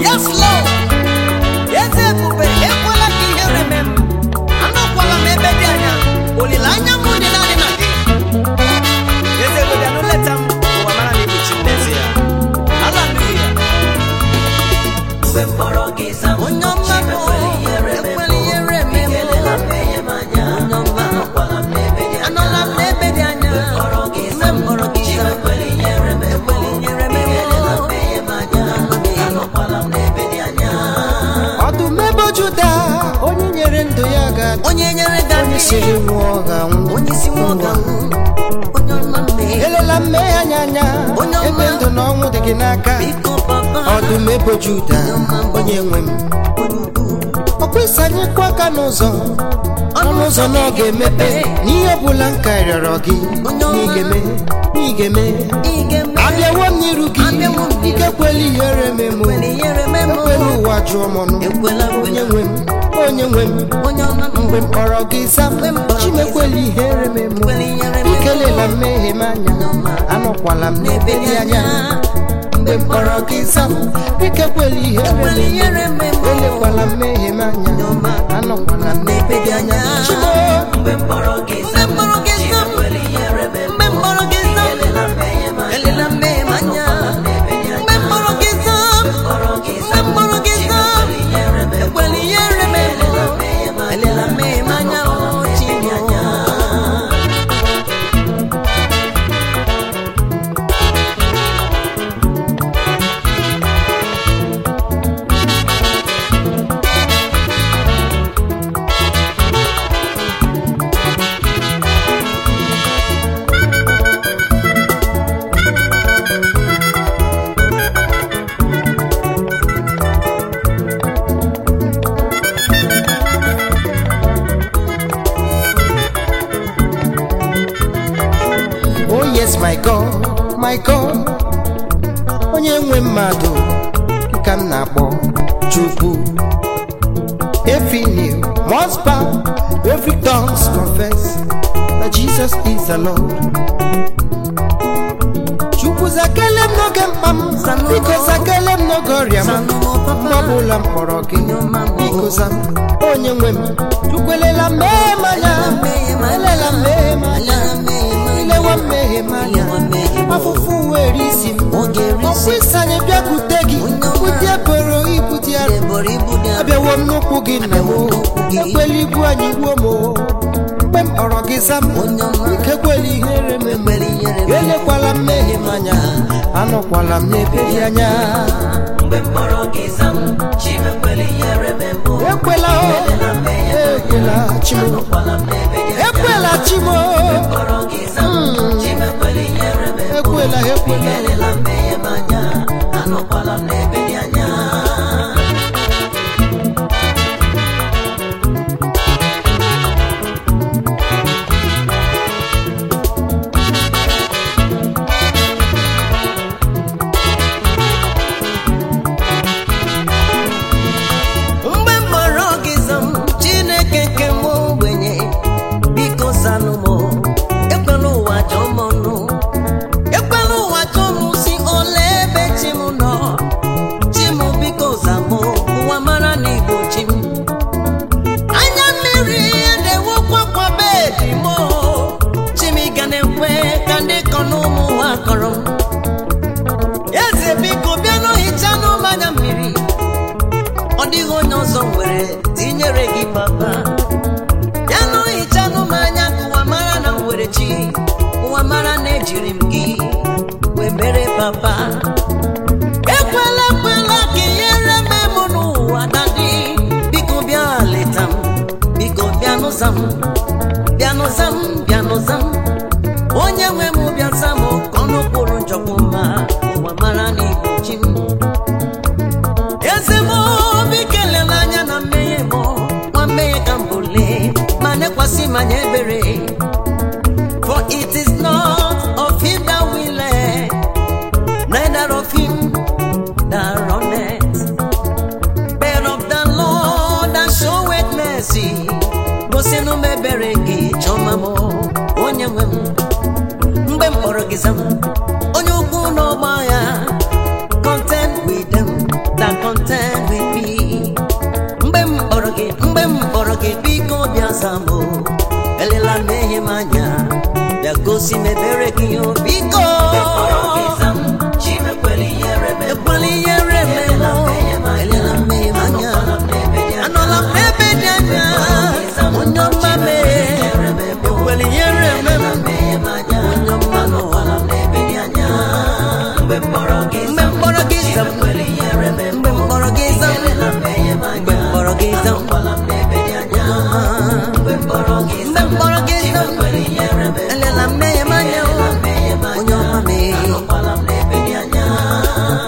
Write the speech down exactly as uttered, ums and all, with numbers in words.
Yes, Lord. Yes, Ekube, ekwela ka ihere mee m. Anọkwala m ebe dị anya. Olileanya m dị naanị na gị. Yes, Ekube, anụ leta m. Ụwa mara na ịbụ chi n'ezie. Hallelujah. Mgbe mkpọrọ gị zam, Onye ọma m, ekwela ihere mee m. ekelela mmehie m anya. Onye ọma, Anọkwala m n'ebe dị anya. anọla m n'ebe dị anya. Mgbe mkpọrọ gị Mgbe zam, mkpọrọ gị Chi zam. ekwela ihere mee m. Ekwela ihere mee m. Ekelela mmehie m anya. Anọkwala m n'ebe dị anya. Ọdụm ebo Juda, onye nyere ndụ ya ga-adị, Onye nyere onye David, siri nwụọ ga-anwụ. onye isi nwa ọga-anwụ. Onye ọma mee. Elela mmehie anya anya, Onye ọma. ebe ndụ na ọnwụ dị gị n'aka. Biko papa, Ọdụm ebo Juda, onye nwe m. onye ukwu. Ọ kwesịanyekwa aka n'ụzọ, ọnụ ụzọ na ọ ga-emepe. N'ihe ọbụla nka rịọrọ gị, n'igeme, n'igeme. Ị ga-eme. Abịawo m n'iru gị, Abịawo m n'iru ike kwela ihere mee mụ. Ekwela ihere mee m. Ekwela ụwa jụọ m ọnụ. Ekwela, Onye ekwela. nwe m, onye nwe m. Onye ọma m. Mgbe m kpọrọ gị zam, Mgbe m kpọrọ gị Chimekwela ihere mee mụ. Ekwela ihere mee mụ. Ikelela mmehie m anya, anọkwala m n'ebe dị anya. Mgbe m kpọrọ gị zam, ikekwela ihere Ekwela mee ihere mụ. mee mụ. Elekwala mmehie m anya, anọkwala m n'ebe dị anya. Chimo, Mgbe mkpọrọ gị Mgbe zam, mkpọrọ gị Chi zam. ekwela ihere mee m. Mgbe mkpọrọ gị zam. Ekelela mmehie m anya. Elela mmehie m anya. N'ebe dị anya. Mgbe mkpọrọ gị zam. Mkpọrọ gị Mgbe zam, mkpọrọ gị Chi zam. ekwela ihere mee m. Ekwela ihere mee mụ. Elela mmehie m anya, o Chineke. oh yes my God, my God. Onye nwe mmadụ ka m na-akpọ Chukwu. Every knee must bow, every tongue must confess that Jesus is the Lord. Chukwu zakele m n'oge mkpa m, biko zakele m n'oge ọrịa m. Mgbe ọbụla m kpọrọ gị, biko za m. Onye nwe m, Chukwu elela mmehie m anya, elela mmehie m anya. Ilewa mmehie m anya, afụfụ were isi m. Ọkwa ịsanye bịakwute gị, ụdị eboro ibu dị arọ. Abịawo m n'ụkwụ gị nna m, ekwela ibu anyị gbuo m. Mgbe m kpọrọ gị za m, ike kwela ihere mee m. Elekwala mmehie m anya, anọkwala m n'ebe dị anya. Mgbe mkpọrọ gị zam, Chi ekwela ihere mee m. Ekwela o, ekwela chimo, Anọkwala m n'ebe dị anya. ekwela chimo, Mkpọrọ gị zam, Chi ekwela ihere mee m. ekwela ekwela. Ekelela mmehie m anya. Anọkwala m n'ebe dị anya. Mgbe mkpọrọ gị zam, Chineke nke nwa ogbenye, biko zanụ m. Ekwela ụwa jọọ m ọnụ. Ekwela ụwa jọọ m si ole ebe chi m nọ. Chi m biko zamụ, ụwa mara na Igbo chi m. Anya mmiri na-ewekwa kwa bedi m. Chi m ga na-ekwe ka ndị kọ n'ụmụ ụwa kọrọ m. Eze biko bịa n'ohichanụ m anya mmiri. Ọ dịghị onye ọzọ nwere tinyere gị papa. Ya na ohichanụ m anya ka ụwa mara na m nwere chi. Ụwa mara na ejiri m gị wee mere papa. Ekwela ekwela ka ihere mee m n'ụwa dadị. Biko bịa leta m, biko bịa n'ụza m, bịa n'ụza m, bịa n'ụza m. Onye nwe m bịa za m ka ọnụ kwụrụ njọkwụ mma. Ụwa mara na Igbo chi m. Eze m obi kelela anya na mmehie m, nwa mmehie ka m bụle, ma nekwasị m anya ebere. For it is not of him that willeth, neither of him that runneth, but of the Lord that showeth mercy. Gosinụ m ebere gị, chọma m, onye nwe m. Mgbe m kpọrọ gị zam, gosi m ebere gị o biko ekwela ihere m elela mmehie m anya anọla m n'ebe dị anya onye ọma mee ekwela ihere m onye ọma n'ụwa mgbe mkpọrọ gị zam mgbe mkpọrọ gị zam mgbe mkpọrọ gị zam